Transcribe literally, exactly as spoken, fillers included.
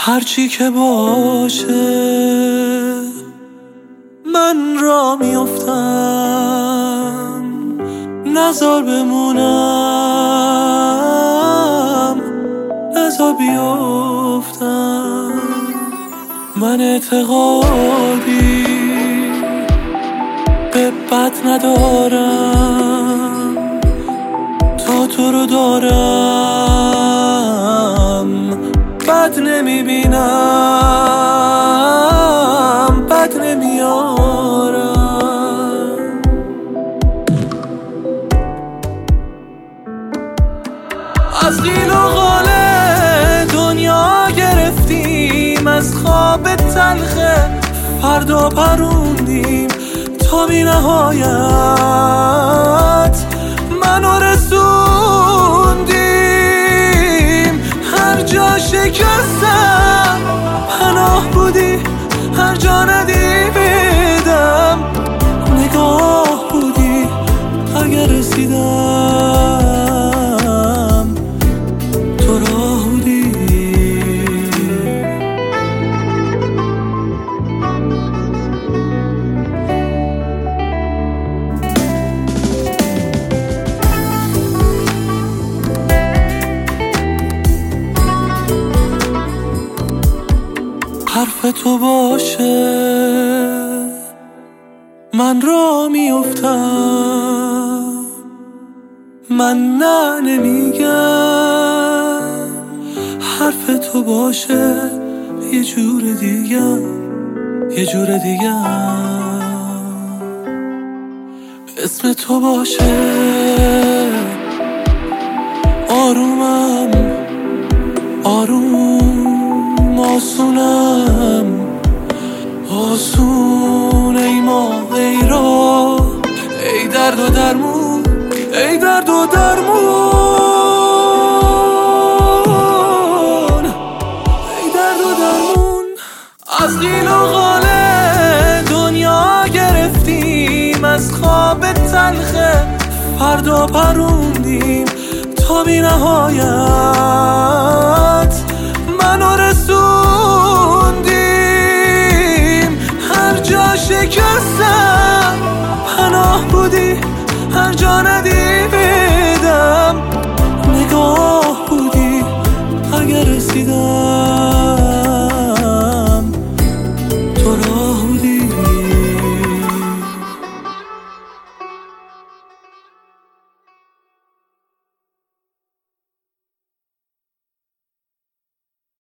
هرچی که باشه من را میافتم، نزار بمونم، نزار بیافتم. من اعتقادی به بد ندارم، تا تو رو دارم بد نمیبینم، بد نمیارم. از قیل و قاله دنیا گرفتیم، از خواب تلخ فردا پروندیم تا بی نهایت منو رسوندیم. هر جا شکستم پناه بودی، هر جا ندیدم نگاه بودی. اگر رسیدم تو راه بودی. حرف تو باشه من را میافتم، من نه نمیگم. حرف تو باشه یه جور دیگه، یه جور دیگه. اسم تو باشه آرومم، آروم آسونم، آسون ای ما ای را، ای درد و درمون، ای درد و درمون، ای درد و درمون. از قیل و قاله دنیا گرفتیم، از خواب تلخ فردا پروندیم تا بی نهایت منو رسوندیم. هر جا شکستم پناه بودی، هر جا ندیدم